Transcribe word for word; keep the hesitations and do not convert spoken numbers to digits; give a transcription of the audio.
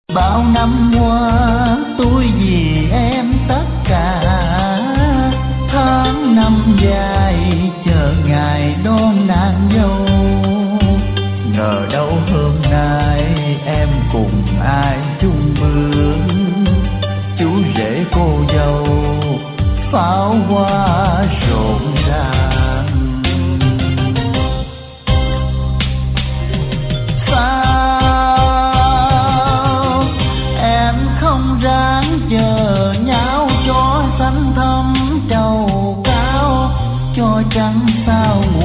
Bao năm qua tôi vì em tất cả, tháng năm dài chờ ngày đón nàng dâu. Ngờ đâu hôm nay em cùng ai chung bước, chú rể cô dâu pháo hoa rộn ràng. Sao em không ráng chờ nhau cho xanh thắm trầu cao, cho trăng sao